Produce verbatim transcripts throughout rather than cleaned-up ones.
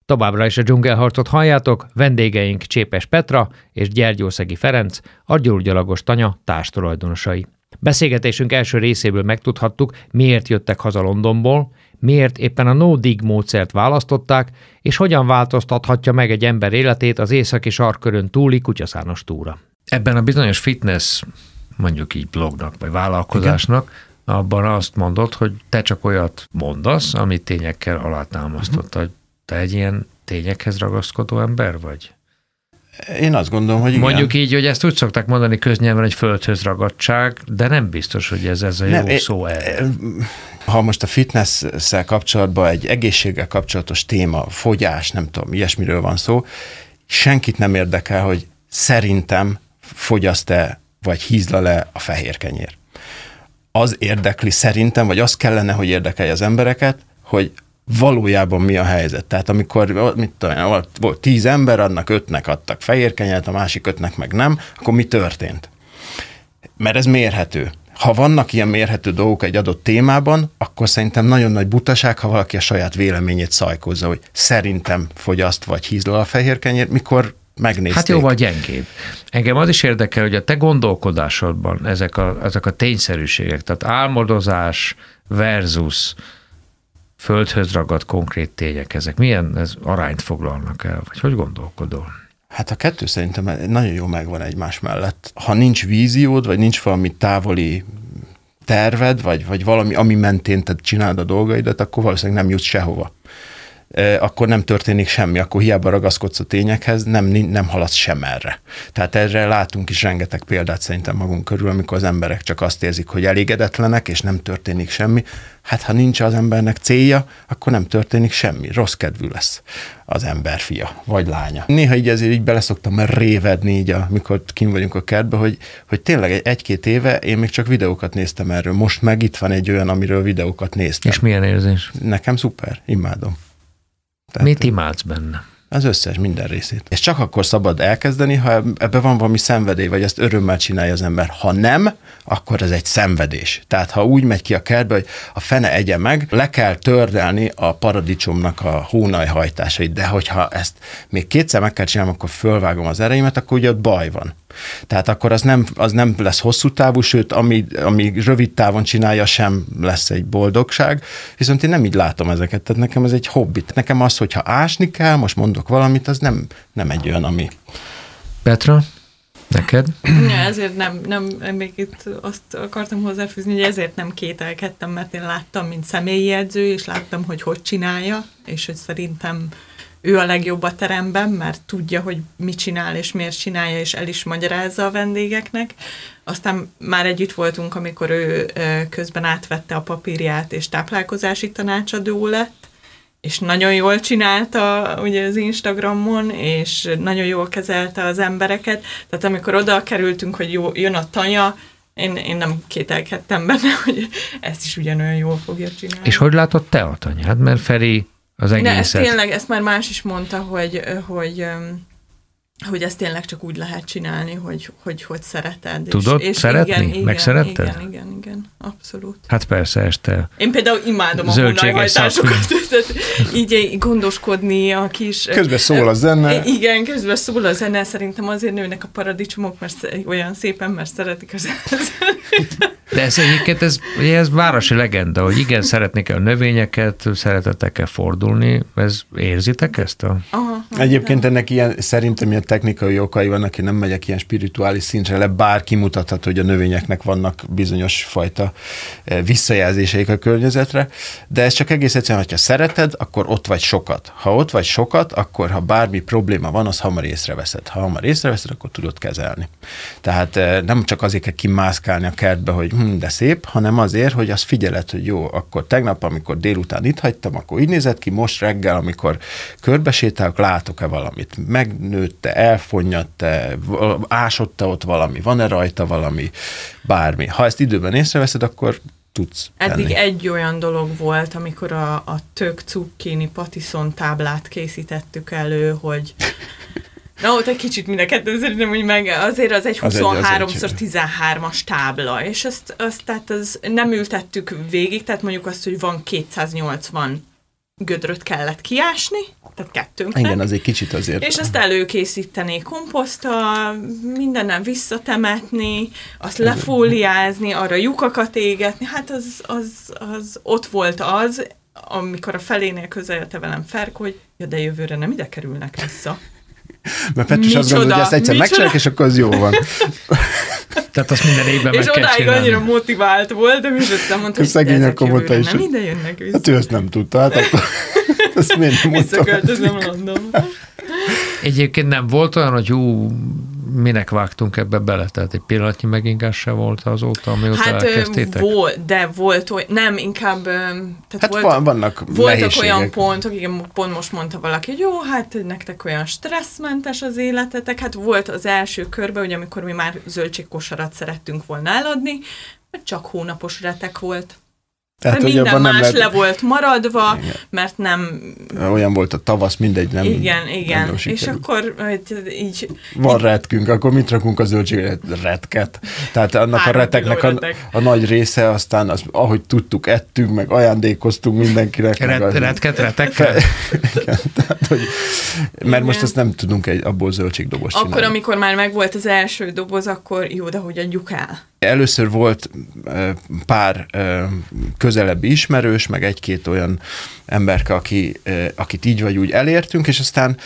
Továbbra is a dzsungelharcot halljátok, vendégeink Csépes Petra és Gyergyószegi Ferenc, a Gyógyalagos Tanya társtulajdonosai. Beszélgetésünk első részéből megtudhattuk, miért jöttek haza Londonból, miért éppen a no-dig módszert választották, és hogyan változtathatja meg egy ember életét az északi sarkkörön túli kutyaszános túra. Ebben a bizonyos fitness, mondjuk így blognak, vagy vállalkozásnak, igen, abban azt mondod, hogy te csak olyat mondasz, amit tényekkel alátámasztotta. Uh-huh. Te egy ilyen tényekhez ragaszkodó ember vagy? Én azt gondolom, hogy igen. Mondjuk így, hogy ezt úgy szokták mondani köznyelven, hogy földhöz ragadtság, de nem biztos, hogy ez, ez a nem, jó szó erre. Ha most a fitness-szel kapcsolatban egy egészséggel kapcsolatos téma, fogyás, nem tudom, ilyesmiről van szó, senkit nem érdekel, hogy szerintem fogyaszt-e, vagy hízlal-e a fehér kenyér. Az érdekli szerintem, vagy az kellene, hogy érdekelje az embereket, hogy valójában mi a helyzet. Tehát amikor, mit tudom, volt tíz ember, annak ötnek adtak fehér kenyeret, a másik ötnek meg nem, akkor mi történt? Mert ez mérhető. Ha vannak ilyen mérhető dolgok egy adott témában, akkor szerintem nagyon nagy butaság, ha valaki a saját véleményét szajkozza, hogy szerintem fogyaszt vagy hízlal a fehér kenyér, mikor megnézték. Hát jóval gyengébb. Engem az is érdekel, hogy a te gondolkodásodban ezek a, ezek a tényszerűségek, tehát álmodozás versus földhöz ragadt konkrét tények, ezek milyen ez arányt foglalnak el, vagy hogy gondolkodol? Hát a kettő szerintem nagyon jó megvan egymás mellett. Ha nincs víziód, vagy nincs valami távoli terved, vagy, vagy valami, ami mentén te csinálod a dolgaidat, akkor valószínűleg nem jutsz sehova. Akkor nem történik semmi, akkor hiába ragaszkodsz a tényekhez, nem, nem haladsz sem erre. Tehát erre látunk is rengeteg példát szerintem magunk körül, amikor az emberek csak azt érzik, hogy elégedetlenek, és nem történik semmi. Hát ha nincs az embernek célja, akkor nem történik semmi. Rossz kedvű lesz az ember fia, vagy lánya. Néha így ezért így beleszoktam révedni, így amikor kint vagyunk a kertben, hogy, hogy tényleg egy-két éve én még csak videókat néztem erről. Most meg itt van egy olyan, amiről videókat néztem. És milyen érzés? Nekem szuper, imádom. Tehát mit imádsz benne? Az összes, minden részét. És csak akkor szabad elkezdeni, ha ebben van valami szenvedély, vagy ezt örömmel csinálja az ember. Ha nem, akkor ez egy szenvedés. Tehát ha úgy megy ki a kertbe, hogy a fene egye meg, le kell tördelni a paradicsomnak a hónajhajtásait, de hogyha ezt még kétszer meg kell csinálnom, akkor fölvágom az ereimet, akkor ugye ott baj van. Tehát akkor az nem, az nem lesz hosszú távú, sőt, ami, ami rövid távon csinálja, sem lesz egy boldogság, viszont én nem így látom ezeket, tehát nekem ez egy hobbi. Nekem az, hogyha ásni kell, most mondok valamit, az nem, nem egy olyan, ami... Petra, neked? Ja, ezért nem, nem, még itt azt akartam hozzáfűzni, hogy ezért nem kételkedtem, mert én láttam, mint személyi edző, és láttam, hogy hogy csinálja, és hogy szerintem ő a legjobb a teremben, mert tudja, hogy mit csinál, és miért csinálja, és el is magyarázza a vendégeknek. Aztán már együtt voltunk, amikor ő közben átvette a papírját, és táplálkozási tanácsadó lett, és nagyon jól csinálta ugye az Instagramon, és nagyon jól kezelte az embereket. Tehát amikor oda kerültünk, hogy jó, jön a Tanya, én, én nem kételkedtem benne, hogy ezt is ugyanolyan jól fogja csinálni. És hogy látod te a Tanyád? Mert Feri az egészet... De ezt tényleg, ezt már más is mondta, hogy, hogy, hogy ezt tényleg csak úgy lehet csinálni, hogy hogy, hogy szereted. Tudod és, és szeretni? Igen, igen, megszeretted? Igen, igen, igen, abszolút. Hát persze este. Én például imádom a hónajhajtásokat, így gondoskodni a kis... Közben szól a zene. Igen, közben szól a zene, szerintem azért nőnek a paradicsomok, mert olyan szépen, mert szeretik a zenét. De ez egyébként, ez, ez városi legenda, hogy igen, szeretnék a növényeket, szeretetek-e fordulni, ez érzitek ezt? A... Aha, Egyébként nem. Ennek ilyen, szerintem ilyen technikai okai vannak, én nem megyek ilyen spirituális szintre le, bárki mutathat, hogy a növényeknek vannak bizonyos fajta visszajelzéseik a környezetre, de ez csak egész egyszerűen, hogyha szereted, akkor ott vagy sokat. Ha ott vagy sokat, akkor ha bármi probléma van, az hamar észreveszed. Ha hamar észreveszed, akkor tudod kezelni. Tehát nem csak azért kell kimászkálni a kertbe, hogy hm, de szép, hanem azért, hogy azt figyeled, hogy jó, akkor tegnap, amikor délután itt hagytam, akkor így nézett ki, most reggel, amikor körbesétálok, látok-e valamit? Megnőtte, elfonnyadta, ásodta ott valami, van-e rajta valami, bármi. Ha ezt időben észreveszed, akkor tudsz Eddig tenni. egy olyan dolog volt, amikor a, a tök cukkini patiszon táblát készítettük elő, hogy na, ott egy kicsit mind a kettő szerintem, hogy meg azért az egy huszonhárom szor tizenhármas tábla, és azt, azt tehát az nem ültettük végig, tehát mondjuk azt, hogy van kétszáznyolcvan gödröt kellett kiásni, tehát kettőnknek. Igen, az egy kicsit azért. És azt előkészíteni komposzttal, mindennel visszatemetni, azt lefóliázni, arra lyukakat égetni, hát az, az, az ott volt az, amikor a felénél közelte velem Ferko, hogy ja, de jövőre nem ide kerülnek vissza. Mert Petr is azt gondolja, hogy ezt egyszer megcsinálják, és akkor az jó van. Tehát azt minden évben meg és kell odáig csinálni. annyira motivált voltam, és aztán mondta, hogy szegény ezek akkor mondta jövőre is, nem hogy- ide jönnek vissza. Hát ő ezt nem tudta, hát akkor ezt miért nem mondta? Visszaköltözöm Londonba. Egyébként nem volt olyan, hogy hú, minek vágtunk ebbe bele? Tehát egy pillanatnyi megingás se volt azóta, amióta Hát ö, elkezdtétek? volt, de volt olyan, nem, inkább, ö, tehát Hát volt, van, vannak voltak nehézségek. olyan pontok, igen, pont most mondta valaki, hogy jó, hát nektek olyan stresszmentes az életetek, hát volt az első körben, hogy amikor mi már zöldségkosarat szerettünk volna eladni, csak hónapos retek volt. Tehát, Tehát hogy minden abban más nem le lehet, volt maradva, Igen. mert nem... olyan volt a tavasz, mindegy, nem. Igen, igen. nem És sikerült. akkor hogy így... Van retkünk, akkor mit rakunk a zöldségre? Retket. Tehát annak a Három reteknek kiló a, retek. a nagy része, aztán az, ahogy tudtuk, ettünk, meg ajándékoztunk mindenkinek. meg Ret, az- retket, retekkel? Igen, tehát, hogy, mert Igen. most azt nem tudunk egy, abból zöldségdoboz csinálni. Akkor, amikor már megvolt az első doboz, akkor jó, de hogy adjuk el? Először volt ö, pár ö, közelebbi ismerős, meg egy-két olyan emberke, aki, ö, akit így vagy úgy elértünk, és aztán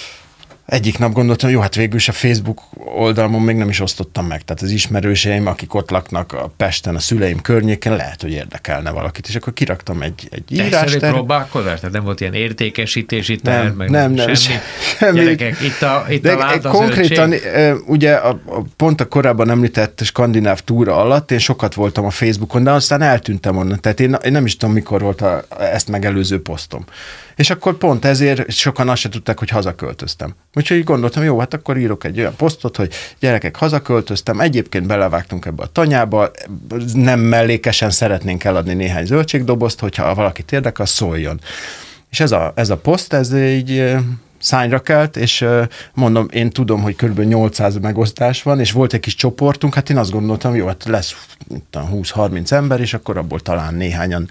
egyik nap gondoltam, jó, hát végül is a Facebook oldalon még nem is osztottam meg. Tehát az ismerőseim, akik ott laknak a Pesten, a szüleim környéken, lehet, hogy érdekelne valakit. És akkor kiraktam egy, egy Egyszerű írást. próbálkozás? Tehát nem volt ilyen értékesítési terv, Nem, meg nem, nem, semmi? semmi. Gyerekek, itt a, itt De a láda konkrétan, zöldség. ö, ugye a, a, pont a korábban említett skandináv túra alatt én sokat voltam a Facebookon, de aztán eltűntem onnan. Tehát én, én nem is tudom, mikor volt a, ezt megelőző posztom. És akkor pont ezért sokan azt se tudták, hogy hazaköltöztem. Úgyhogy gondoltam, jó, hát akkor írok egy olyan posztot, hogy gyerekek, hazaköltöztem, egyébként belevágtunk ebbe a tanyába, nem mellékesen szeretnénk eladni néhány zöldségdobozt, hogyha valakit érdekel, az szóljon. És ez a, ez a poszt, ez így ö, szányra kelt, és ö, mondom, én tudom, hogy kb. nyolcszáz megosztás van, és volt egy kis csoportunk, hát én azt gondoltam, jó, hát lesz húsz-harminc ember, és akkor abból talán néhányan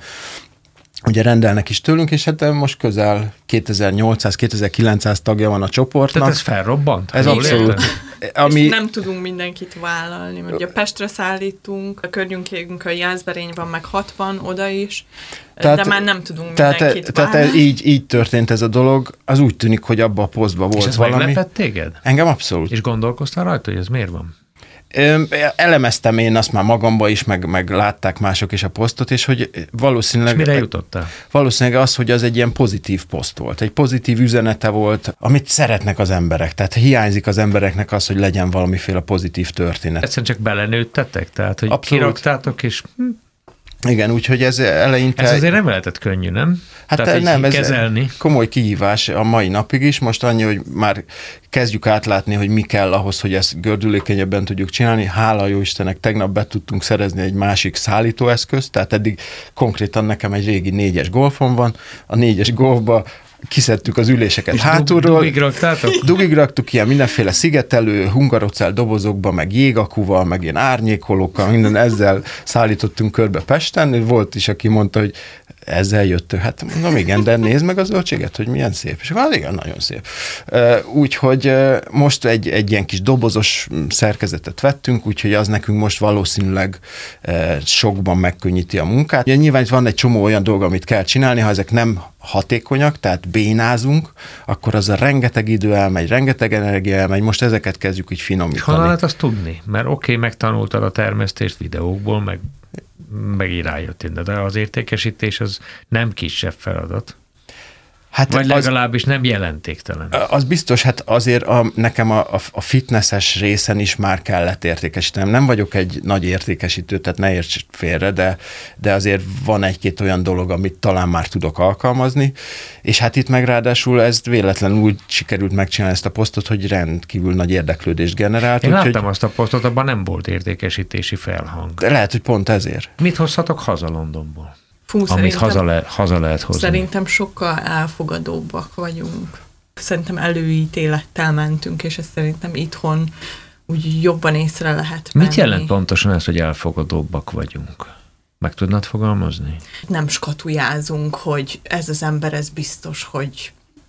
ugye rendelnek is tőlünk, és hát most közel kétezer-nyolcszáz-kétezer-kilencszáz tagja van a csoportnak. Tehát ez felrobbant? Ez Jól abszolút. értem? Ami, És nem tudunk mindenkit vállalni, mert ugye Pestre szállítunk, a környékünk a Jászberény van, meg hatvan oda is, Tehát- de már nem tudunk tehát mindenkit tehát vállalni. így, így történt ez a dolog, az úgy tűnik, hogy abba a posztban És volt ez valami. meglepett téged? Engem abszolút. És gondolkoztál rajta, hogy ez miért van? Ö, Elemeztem én azt már magamba is, meg, meg látták mások is a posztot, és hogy És valószínűleg, mire jutottál? valószínűleg az, hogy az egy ilyen pozitív poszt volt, egy pozitív üzenete volt, amit szeretnek az emberek. Tehát hiányzik az embereknek az, hogy legyen valamiféle pozitív történet. Egyszerűen csak belenőttetek? Tehát, hogy Abszolút. kiraktátok, és hm, Igen, úgyhogy ez eleinte... ez azért nem lehetett könnyű, nem? Hát Tehát így nem, ez kezelni. komoly kihívás a mai napig is. Most annyi, hogy már kezdjük átlátni, hogy mi kell ahhoz, hogy ezt gördülékenyebben tudjuk csinálni. Hála jó Istennek, tegnap be tudtunk szerezni egy másik szállítóeszközt, tehát eddig konkrétan nekem egy régi négyes golfom van. A négyes golfba kiszedtük az üléseket És hátulról. dugig raktátok? Dugig raktuk ilyen mindenféle szigetelő, hungarocell dobozokba, meg jégakuval, meg ilyen árnyékolókkal, minden ezzel szállítottunk körbe Pesten. Volt is, aki mondta, hogy ezzel jöttök. Hát mondom, igen, de nézd meg a zöldséget, hogy milyen szép. És akkor igen, nagyon szép. Úgyhogy most egy, egy ilyen kis dobozos szerkezetet vettünk, úgyhogy az nekünk most valószínűleg sokban megkönnyíti a munkát. Ugye nyilván itt van egy csomó olyan dolog, amit kell csinálni, ha ezek nem hatékonyak, tehát bénázunk, akkor az a rengeteg idő elmegy, rengeteg energia elmegy, most ezeket kezdjük így És honnan finomítani. lehet azt tudni? Mert oké, okay, megtanultad a termesztést videókból, meg, meg így rájöttél, de az értékesítés az nem kisebb feladat. Hát Vagy az, legalábbis nem jelentéktelen. az biztos, hát azért a, nekem a, a, a fitnesses részen is már kellett értékesítenem. Nem vagyok egy nagy értékesítő, tehát ne érts félre, de, de azért van egy-két olyan dolog, amit talán már tudok alkalmazni, és hát itt meg ráadásul ezt véletlenül úgy sikerült megcsinálni ezt a posztot, hogy rendkívül nagy érdeklődést generált. Én úgyhogy láttam azt a posztot, abban nem volt értékesítési felhang. de lehet, hogy pont ezért. Mit hozhatok haza Londonból? Fú, Amit szerintem- haza, le, haza lehet hozni. Szerintem sokkal elfogadóbbak vagyunk. Szerintem előítélettel mentünk, és ezt szerintem itthon úgy jobban észre lehet venni. Mit jelent pontosan ez, hogy elfogadóbbak vagyunk? Meg tudnád fogalmazni? Nem skatujázunk, hogy ez az ember, ez biztos, hogy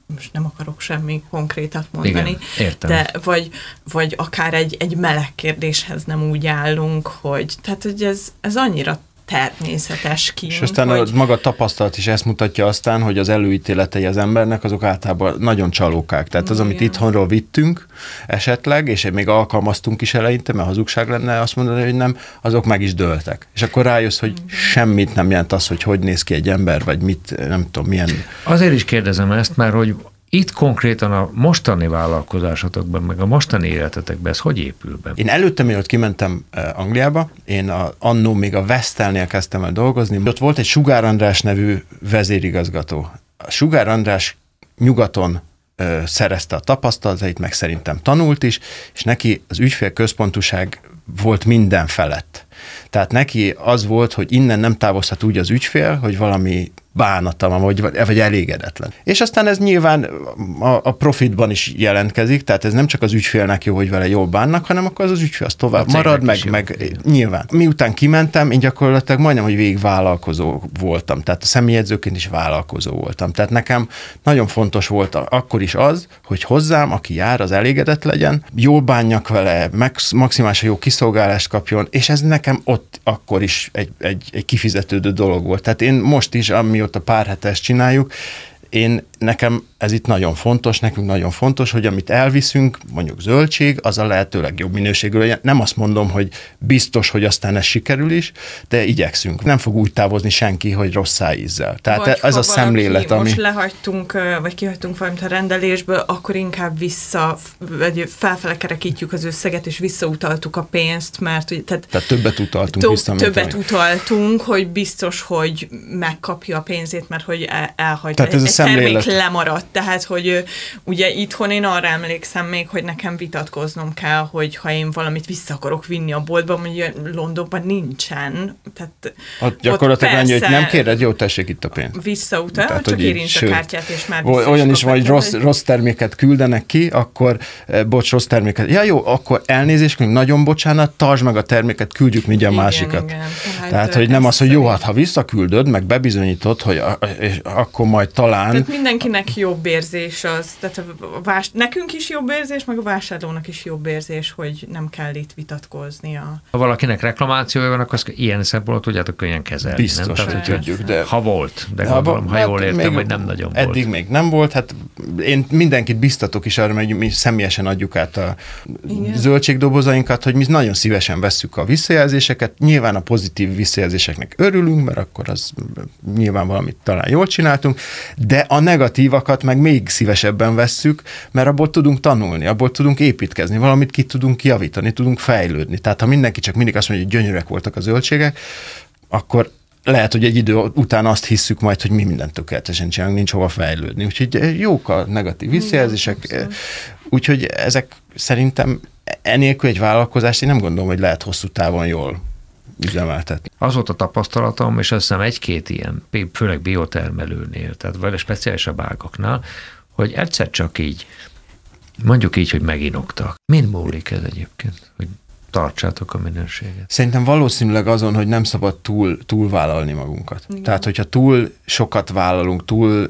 most nem akarok semmi konkrétat mondani, Igen, értem. de vagy, vagy akár egy, egy meleg kérdéshez nem úgy állunk, hogy, tehát, hogy ez, ez annyira természetes ki. És aztán hogy... a maga tapasztalat is ezt mutatja aztán, hogy az előítéletei az embernek azok általában nagyon csalókák. Tehát az, amit itthonról vittünk esetleg, és még alkalmaztunk is eleinte, mert hazugság lenne azt mondani, hogy nem, azok meg is dőltek. És akkor rájössz, hogy mm. semmit nem jelent az, hogy hogy néz ki egy ember, vagy mit, nem tudom, milyen... Azért is kérdezem ezt, mert hogy itt konkrétan a mostani vállalkozásotokban, meg a mostani életetekben ez hogy épül be? Én előtte, mielőtt kimentem Angliába, én a, annó még a Vestelnél kezdtem el dolgozni. Ott volt egy Sugár András nevű vezérigazgató. A Sugár András nyugaton ö, szerezte a tapasztalatait, meg szerintem tanult is, és neki az ügyfélközpontúság volt minden felett. Tehát neki az volt, hogy innen nem távozhat úgy az ügyfél, hogy valami bánatalma, vagy, vagy elégedetlen. És aztán ez nyilván a, a profitban is jelentkezik, tehát ez nem csak az ügyfélnek jó, hogy vele jól bánnak, hanem akkor az, az ügyfél az tovább marad, meg, meg nyilván. Miután kimentem, én gyakorlatilag majdnem, hogy végig vállalkozó voltam, tehát a személyedzőként is vállalkozó voltam. Tehát nekem nagyon fontos volt akkor is az, hogy hozzám, aki jár, az elégedett legyen, jól bánjak vele, meg, maximálisan jó kiszolgálást kapjon, és ez nekem ott akkor is egy, egy, egy kifizetődő dolog volt. Tehát én most is, amióta pár hete ezt csináljuk, én, nekem ez itt nagyon fontos, nekünk nagyon fontos, hogy amit elviszünk, mondjuk zöldség, az a lehető legjobb minőségű legyen. Nem azt mondom, hogy biztos, hogy aztán ez sikerül is, de igyekszünk. Nem fog úgy távozni senki, hogy rossz szájízzel. Tehát vagy ez a szemlélet, ami... most lehagytunk, vagy kihagytunk valamit a rendelésből, akkor inkább vissza, vagy felfele kerekítjük az összeget, és visszautaltuk a pénzt, mert... Tehát, tehát többet utaltunk több, vissza. Többet ami... utaltunk, hogy biztos, hogy megkapja a pénzét, mert hogy el, elhagyta. Tehát ez a szemlélet lemaradt. Tehát, hogy ugye itthon én arra emlékszem még, hogy nekem vitatkoznom kell, hogy ha én valamit vissza akarok vinni a boltba, mondjuk Londonban nincsen. Tehát ott gyakorlatilag annyi, hogy nem kéred, jó, tessék itt a pénz. Visszautal, tehát, csak érints a kártyát, és már vissza olyan is van, hogy rossz, rossz terméket küldenek ki, akkor bocs, rossz terméket. Ja jó, akkor elnézést, még nagyon bocsánat, tartsd meg a terméket, küldjük mindjárt igen, másikat. Igen. Tehát, tehát hogy nem az, hogy jó, hát ha visszaküldöd, meg bebizonyítod, hogy a, és akkor majd talán... Tehát mindenkinek jobb érzés az, tehát a vás, nekünk is jobb érzés, meg a vásárlónak is jobb érzés, hogy nem kell itt vitatkoznia. Ha valakinek reklamációja van, akkor azt ilyen szempontból tudjátok könnyen kezelni. Biztos, nem? Tehát, tudjuk, de... Ha volt, de gondolom, ha jól értem, hogy nem nagyon eddig volt. Eddig még nem volt, hát én mindenkit biztatok is arra, hogy mi személyesen adjuk át a igen. zöldségdobozainkat, hogy mi nagyon szívesen vesszük a visszajelzéseket. Nyilván a pozitív visszajelzéseknek örülünk, mert akkor az nyilván valamit talán jól csináltunk, de a negatívakat meg még szívesebben vesszük, mert abból tudunk tanulni, abból tudunk építkezni, valamit ki tudunk javítani, tudunk fejlődni. Tehát ha mindenki csak mindig azt mondja, hogy gyönyörűek voltak a zöldségek, akkor lehet, hogy egy idő után azt hisszük majd, hogy mi mindent tökéletesen csinálunk, nincs hova fejlődni. Úgyhogy jók a negatív visszajelzések, úgyhogy ezek szerintem enélkül egy vállalkozást én nem gondolom, hogy lehet hosszú távon jól üzemeltetni. Az volt a tapasztalatom, és azt hiszem egy-két ilyen, főleg biotermelőnél, tehát vagy a speciálisabb ágaknál, hogy egyszer csak így, mondjuk így, hogy meginoktak. Mind múlik ez egyébként, hogy tartsátok a minőséget? Szerintem valószínűleg azon, hogy nem szabad túl, túl vállalni magunkat. Igen. Tehát, hogyha túl sokat vállalunk, túl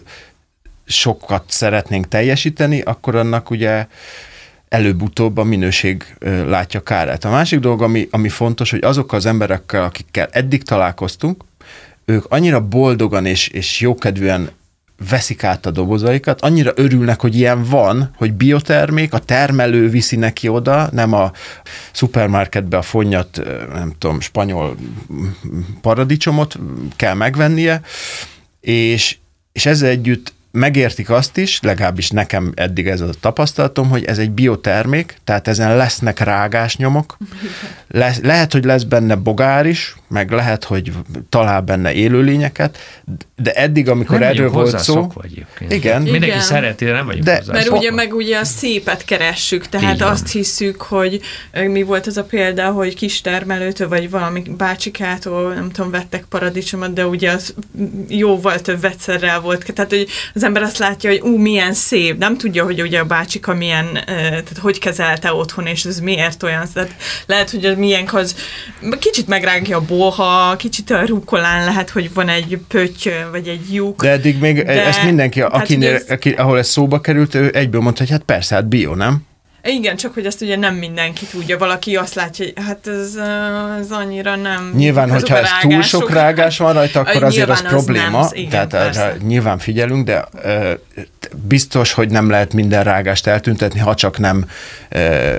sokat szeretnénk teljesíteni, akkor annak ugye előbb-utóbb a minőség látja kárát. A másik dolog, ami, ami fontos, hogy azokkal az emberekkel, akikkel eddig találkoztunk, ők annyira boldogan és, és jókedvűen veszik át a dobozaikat, annyira örülnek, hogy ilyen van, hogy biotermék, a termelő viszi neki oda, nem a szupermarketbe a fonnyat, nem tudom, spanyol paradicsomot kell megvennie, és, és ezzel együtt megértik azt is, legalábbis nekem eddig ez a tapasztalatom, hogy ez egy biotermék, tehát ezen lesznek rágásnyomok, Le, lehet, hogy lesz benne bogár is, meg lehet, hogy talál benne élőlényeket, de eddig, amikor nem erről volt szó... Igen. Mindenki igen. szereti, de nem vagyunk de, mert ugye meg ugye a szépet keressük, tehát azt hiszük, hogy mi volt az a példa, hogy kis termelőtől, vagy valami bácsikától, nem tudom, vettek paradicsomot, de ugye az jóval több vegyszerrel volt. Tehát, hogy az ember azt látja, hogy ú, milyen szép, nem tudja, hogy ugye a bácsika milyen, tehát hogy kezelte otthon, és ez miért olyan. Tehát lehet, hogy az milyen az kicsit megrágja a bolha, kicsit a rukkolán lehet, hogy van egy pötty, vagy egy lyuk. De eddig még de, ezt mindenki, akinél, ez, aki, ahol ez szóba került, ő egyből mondta, hogy hát persze, hát bio, nem? Igen, csak hogy ezt ugye nem mindenki tudja. Valaki azt látja, hogy hát ez, ez annyira nem... Nyilván, hogyha ez túl sok rágás van rajta, akkor azért az, az probléma. Az nem, igen, tehát nyilván figyelünk, de uh, biztos, hogy nem lehet minden rágást eltüntetni, ha csak nem uh,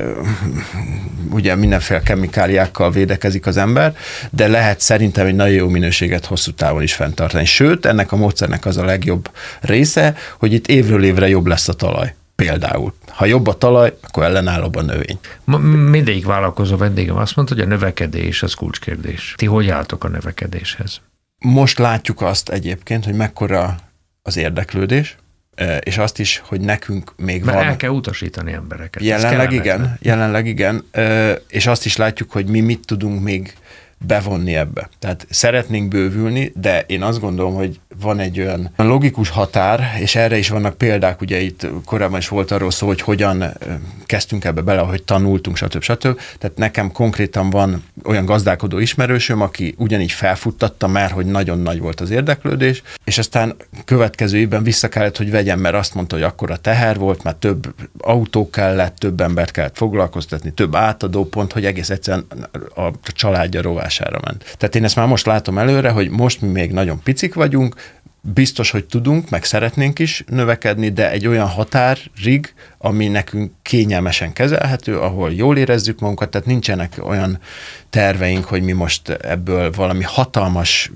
ugye mindenféle kemikáliákkal védekezik az ember, de lehet szerintem egy nagyon jó minőséget hosszú távon is fenntartani. Sőt, ennek a módszernek az a legjobb része, hogy itt évről évre jobb lesz a talaj. Például. Ha jobb a talaj, akkor ellenállóbb a növény. Ma mindegyik vállalkozó vendégem azt mondta, hogy a növekedés az kulcskérdés. Ti hogy álltok a növekedéshez? Most látjuk azt egyébként, hogy mekkora az érdeklődés, és azt is, hogy nekünk még Mert van... el kell utasítani embereket. Jelenleg igen, jelenleg igen, és azt is látjuk, hogy mi mit tudunk még bevonni ebbe. Tehát szeretnénk bővülni, de én azt gondolom, hogy van egy olyan logikus határ, és erre is vannak példák, ugye itt korábban is volt arról szó, hogy hogyan kezdtünk ebbe bele, hogy tanultunk, stb. stb. Tehát nekem konkrétan van olyan gazdálkodó ismerősöm, aki ugyanígy felfuttatta, mert hogy nagyon nagy volt az érdeklődés, és aztán következő évben vissza kellett, hogy vegyem, mert azt mondta, hogy akkora teher volt, mert több autó kellett, több embert kellett foglalkoztatni, több átadópont, hogy egész egyszerűen a családja rovására ment. Tehát én ezt már most látom előre, hogy most mi még nagyon picik vagyunk, biztos, hogy tudunk, meg szeretnénk is növekedni, de egy olyan határig, ami nekünk kényelmesen kezelhető, ahol jól érezzük magunkat, tehát nincsenek olyan terveink, hogy mi most ebből valami hatalmas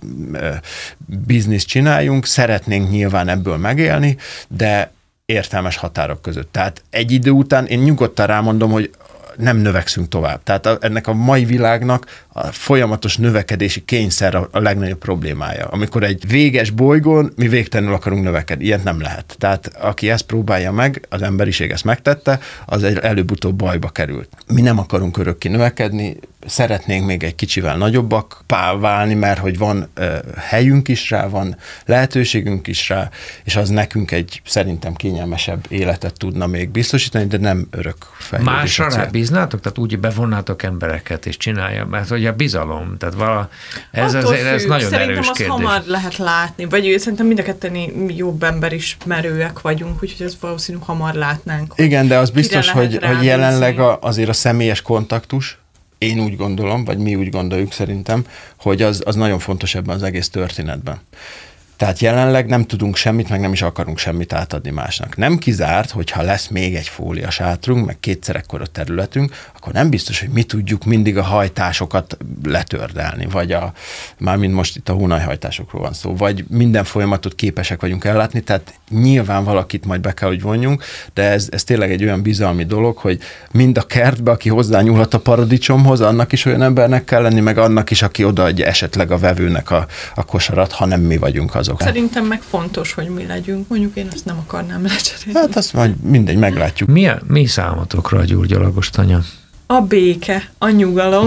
bizniszt csináljunk, szeretnénk nyilván ebből megélni, de értelmes határok között. Tehát egy idő után én nyugodtan rámondom, hogy nem növekszünk tovább. Tehát a, ennek a mai világnak a folyamatos növekedési kényszer a, a legnagyobb problémája. Amikor egy véges bolygón mi végtelenül akarunk növekedni, ilyet nem lehet. Tehát aki ezt próbálja meg, az emberiség ezt megtette, az egy előbb-utóbb bajba került. Mi nem akarunk örökké növekedni, szeretnénk még egy kicsivel nagyobbak válni, mert hogy van uh, helyünk is rá, van lehetőségünk is rá, és az nekünk egy szerintem kényelmesebb életet tudna még biztosítani, de nem örök fejlődés. Másra rábíznátok? Tehát úgy bevonnátok embereket és csinálja, mert hogy a bizalom, tehát vala, ez, ez, ez nagyon szerintem erős az kérdés. hamar lehet látni, vagy szerintem mind a ketten jobb emberismerőek vagyunk, úgyhogy ez valószínű hamar látnánk. Igen, de az biztos, hogy, hogy jelenleg a, azért a személyes kontaktus, én úgy gondolom, vagy mi úgy gondoljuk szerintem, hogy az, az nagyon fontos ebben az egész történetben. Tehát jelenleg nem tudunk semmit, meg nem is akarunk semmit átadni másnak. Nem kizárt, hogyha lesz még egy fóliasátrunk, meg kétszer ekkora területünk, akkor nem biztos, hogy mi tudjuk mindig a hajtásokat letördelni, vagy a, mármint most itt a hónajhajtásokról van szó, vagy minden folyamatot képesek vagyunk ellátni, tehát nyilván valakit majd be kell, hogy vonjunk, de ez, ez tényleg egy olyan bizalmi dolog, hogy mind a kertbe, aki hozzányúlhat a paradicsomhoz, annak is olyan embernek kell lenni, meg annak is, aki odaadja esetleg a vevőnek a, a kosarat, ha nem mi vagyunk azok. Szerintem meg fontos, hogy mi legyünk. Mondjuk én azt nem akarnám lecserélni. Hát azt majd mindegy, meglátjuk. Mi, a, mi számotokra a gyurgyalagos tanya? A béke, a nyugalom.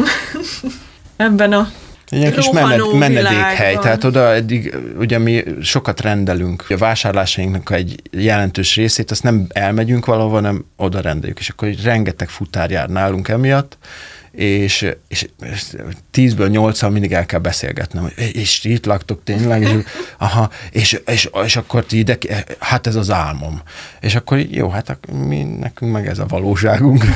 Ebben a egy ilyen kis menet, menedékhely, tehát oda eddig ugye mi sokat rendelünk. A vásárlásainknak egy jelentős részét, azt nem elmegyünk valahova, hanem oda rendeljük, és akkor rengeteg futár jár nálunk emiatt, és, és tízből nyolccal mindig el kell beszélgetnem, hogy és itt laktok tényleg, és, aha, és, és, és akkor ti ide, hát ez az álmom. És akkor jó, hát mi, nekünk meg ez a valóságunk.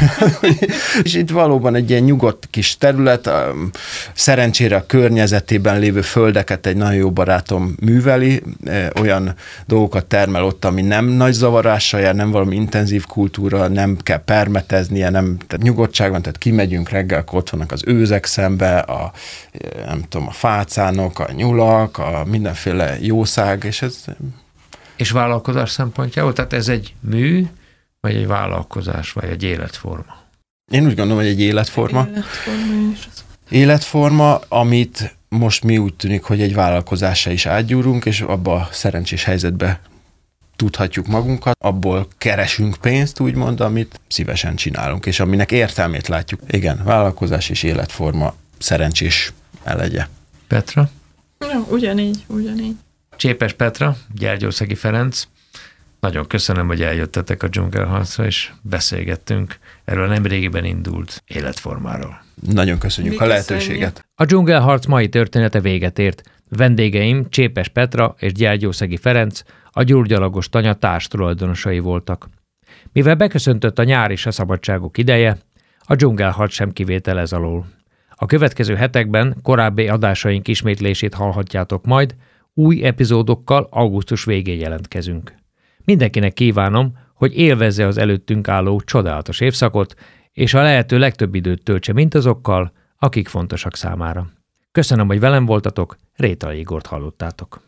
És itt valóban egy ilyen nyugodt kis terület, szerencsére a környezetében lévő földeket egy nagyon jó barátom műveli, olyan dolgokat termel ott, ami nem nagy zavarással jár, nem valami intenzív kultúra, nem kell permeteznie, nem, tehát nyugodtság van, tehát kimegyünk reggel, akkor ott vannak az őzek szembe, a, nem tudom, a fácánok, a nyulak, a mindenféle jószág, és ez... És vállalkozás szempontjából? Tehát ez egy mű, vagy egy vállalkozás, vagy egy életforma? Én úgy gondolom, hogy egy életforma. Egy életforma, is az... életforma, amit most mi úgy tűnik, hogy egy vállalkozásra is átgyúrunk, és abba a szerencsés helyzetbe tudhatjuk magunkat, abból keresünk pénzt, úgymond, amit szívesen csinálunk, és aminek értelmét látjuk. Igen, vállalkozás és életforma szerencsés elegye. Petra? Ja, ugyanígy, ugyanígy. Csépes Petra, Gyergyószegi Ferenc, Nagyon köszönöm, hogy eljöttetek a dzsungelharcra, és beszélgettünk erről a nemrégiben indult életformáról. Nagyon köszönjük Mi a köszönjük. lehetőséget. A dzsungelharc mai története véget ért. Vendégeim Csépes Petra és Gyergyószegi Ferenc, a gyurgyalagos tanya társtulajdonosai voltak. Mivel beköszöntött a nyár és a szabadságok ideje, a dzsungelharc sem kivétel ez alól. A következő hetekben korábbi adásaink ismétlését hallhatjátok majd, új epizódokkal augusztus végén jelentkezünk. Mindenkinek kívánom, hogy élvezze az előttünk álló csodálatos évszakot, és a lehető legtöbb időt töltse mindazokkal, akik fontosak számára. Köszönöm, hogy velem voltatok, Rétai Igort hallottátok.